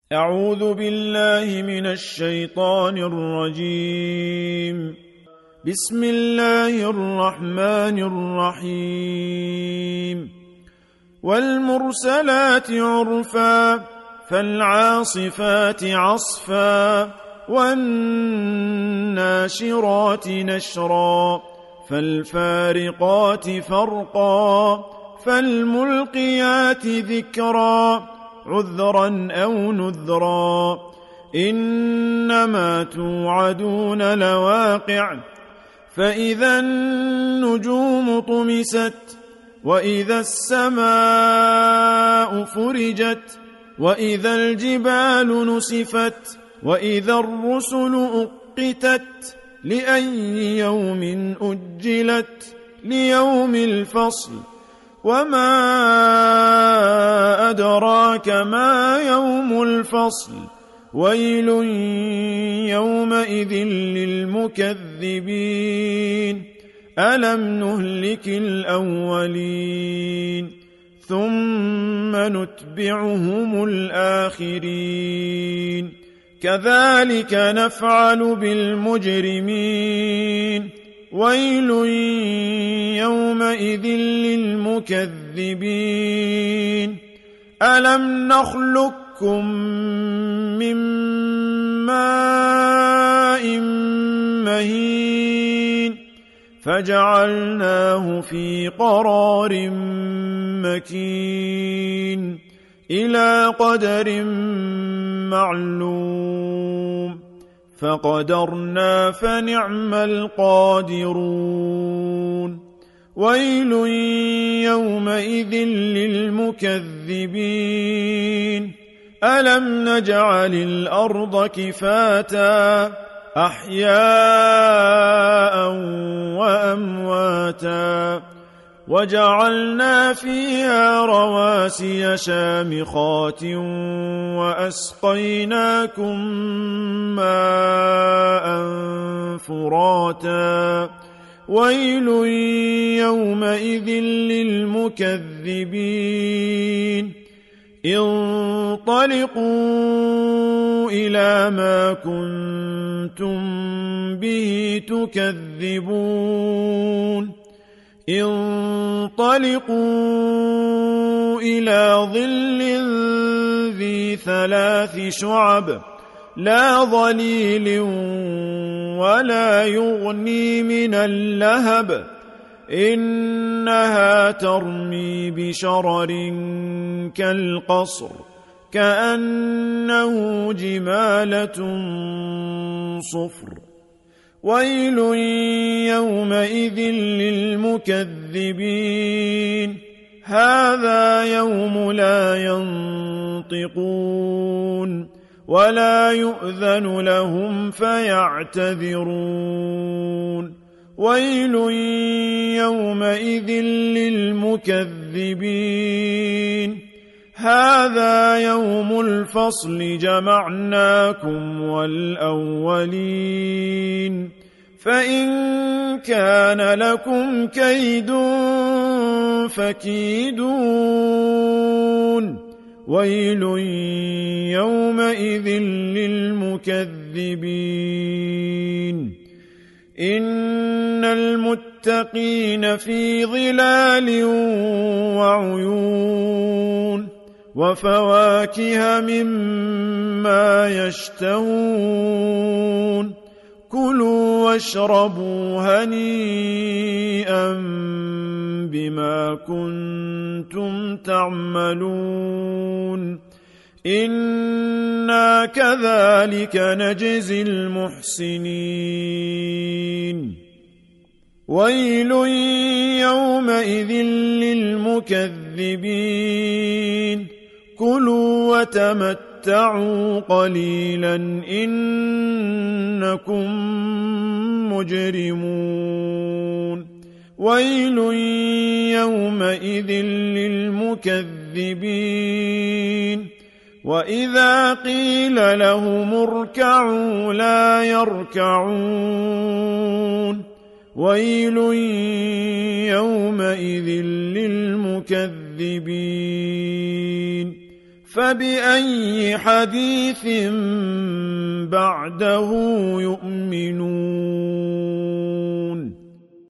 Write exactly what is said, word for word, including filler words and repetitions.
أعوذ بالله من الشيطان الرجيم. بسم الله الرحمن الرحيم. والمرسلات عرفا فالعاصفات عصفا والناشرات نشرا فالفارقات فرقا فالملقيات ذكرا عذرا أو نذرا إنما توعدون لواقع فإذا النجوم طمست وإذا السماء فرجت وإذا الجبال نسفت وإذا الرسل أقتت لأي يوم أجلت ليوم الفصل وما أدراك ما يوم الفصل ويل يومئذ للمكذبين ألم نهلك الأولين ثم نتبعهم الآخرين كذلك نفعل بالمجرمين ويل يومئذ للمكذبين ألم نخلقكم من ماء مهين فجعلناه في قرار مكين إلى قدر معلوم فقدرنا فنعم القادرون ويل يومئذ للمكذبين ألم نجعل الأرض كفاتا أحياء وأمواتا وجعلنا فيها رواسي شامخات وأسقيناكم ماء فراتا ويل يومئذ للمكذبين انطلقوا إلى ما كنتم به تكذبون انطلقوا إلى ظل ذي ثلاث شعب لا ظليل ولا يغني من اللهب إنها ترمي بشرر كالقصر كأنه جمالة صفر ويل يومئذ للمكذبين هذا يوم لا ينطقون ولا يؤذن لهم فيعتذرون ويل يومئذ للمكذبين هذا يوم الفصل جمعناكم والأولين فإن كان لكم كيد فكيدون ويل يومئذ للمكذبين إن المتقين في ظلال وعيون وفواكه مما يشتهون كلوا واشربوا هنيئا بما كنتم تعملون إنا كذلك نجزي المحسنين ويل يومئذ للمكذبين كلوا وتمتعوا قليلا إنكم مجرمون ويل يومئذ للمكذبين وإذا قيل لهم اركعوا لا يركعون ويل يومئذ للمكذبين فبأي حديث بعده يؤمنون